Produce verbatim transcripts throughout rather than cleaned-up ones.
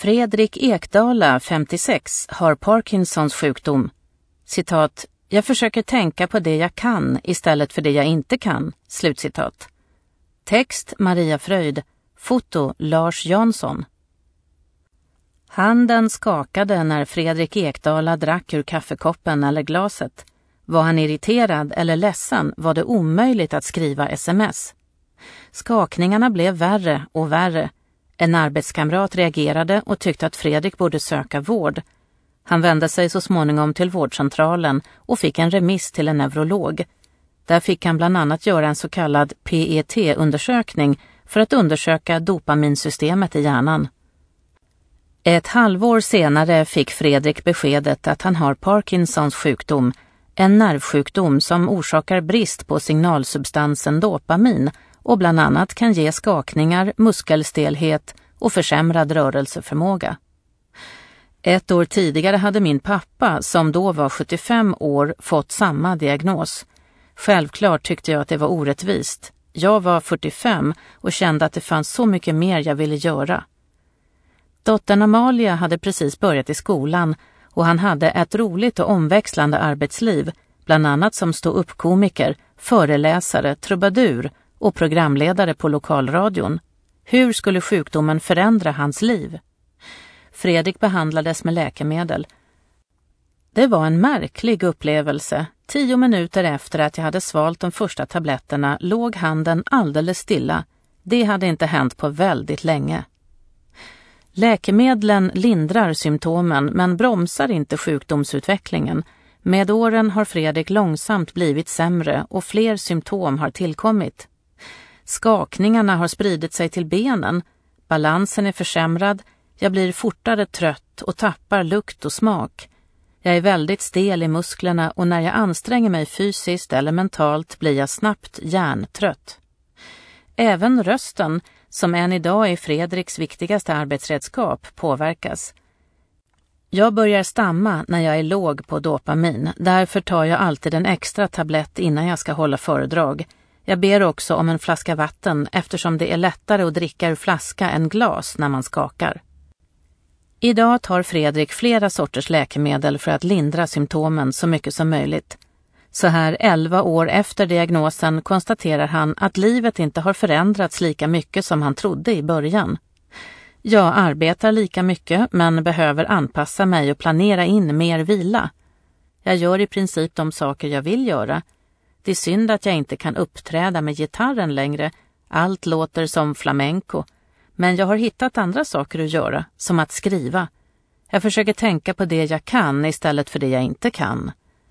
Fredrik Ekdala, femtiosex, har Parkinsons sjukdom. Citat, jag försöker tänka på det jag kan istället för det jag inte kan. Slutcitat. Text Maria Fröjd. Foto Lars Jansson. Handen skakade när Fredrik Ekdala drack ur kaffekoppen eller glaset. Var han irriterad eller ledsen var det omöjligt att skriva sms. Skakningarna blev värre och värre. En arbetskamrat reagerade och tyckte att Fredrik borde söka vård. Han vände sig så småningom till vårdcentralen och fick en remiss till en neurolog. Där fick han bland annat göra en så kallad P E T-undersökning för att undersöka dopaminsystemet i hjärnan. Ett halvår senare fick Fredrik beskedet att han har Parkinsons sjukdom, en nervsjukdom som orsakar brist på signalsubstansen dopamin och bland annat kan ge skakningar, muskelstelhet och försämrad rörelseförmåga. Ett år tidigare hade min pappa, som då var sjuttiofem år, fått samma diagnos. Självklart tyckte jag att det var orättvist. Jag var fyrtiofem och kände att det fanns så mycket mer jag ville göra. Dottern Amalia hade precis börjat i skolan och han hade ett roligt och omväxlande arbetsliv, bland annat som stå-upp-komiker, föreläsare, trubadur och programledare på lokalradion. Hur skulle sjukdomen förändra hans liv? Fredrik behandlades med läkemedel. Det var en märklig upplevelse. Tio minuter efter att jag hade svalt de första tabletterna låg handen alldeles stilla. Det hade inte hänt på väldigt länge. Läkemedlen lindrar symptomen men bromsar inte sjukdomsutvecklingen. Med åren har Fredrik långsamt blivit sämre och fler symptom har tillkommit. Skakningarna har spridit sig till benen. Balansen är försämrad. Jag blir fortare trött och tappar lukt och smak. Jag är väldigt stel i musklerna och när jag anstränger mig fysiskt eller mentalt blir jag snabbt hjärntrött. Även rösten, som än idag är Fredriks viktigaste arbetsredskap, påverkas. Jag börjar stamma när jag är låg på dopamin. Därför tar jag alltid en extra tablett innan jag ska hålla föredrag. Jag ber också om en flaska vatten eftersom det är lättare att dricka ur flaska än glas när man skakar. Idag tar Fredrik flera sorters läkemedel för att lindra symptomen så mycket som möjligt. Så här elva år efter diagnosen konstaterar han att livet inte har förändrats lika mycket som han trodde i början. Jag arbetar lika mycket men behöver anpassa mig och planera in mer vila. Jag gör i princip de saker jag vill göra. Det är synd att jag inte kan uppträda med gitarren längre. Allt låter som flamenco. Men jag har hittat andra saker att göra, som att skriva. Jag försöker tänka på det jag kan istället för det jag inte kan.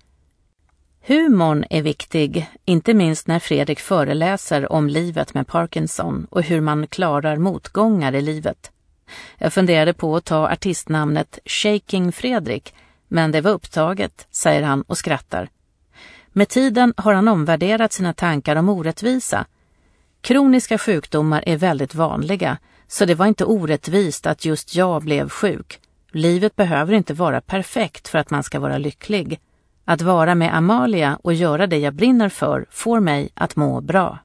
Humorn är viktig, inte minst när Fredrik föreläser om livet med Parkinson och hur man klarar motgångar i livet. Jag funderade på att ta artistnamnet Shaking Fredrik, men det var upptaget, säger han och skrattar. Med tiden har han omvärderat sina tankar om orättvisa. Kroniska sjukdomar är väldigt vanliga, så det var inte orättvist att just jag blev sjuk. Livet behöver inte vara perfekt för att man ska vara lycklig. Att vara med Amalia och göra det jag brinner för får mig att må bra.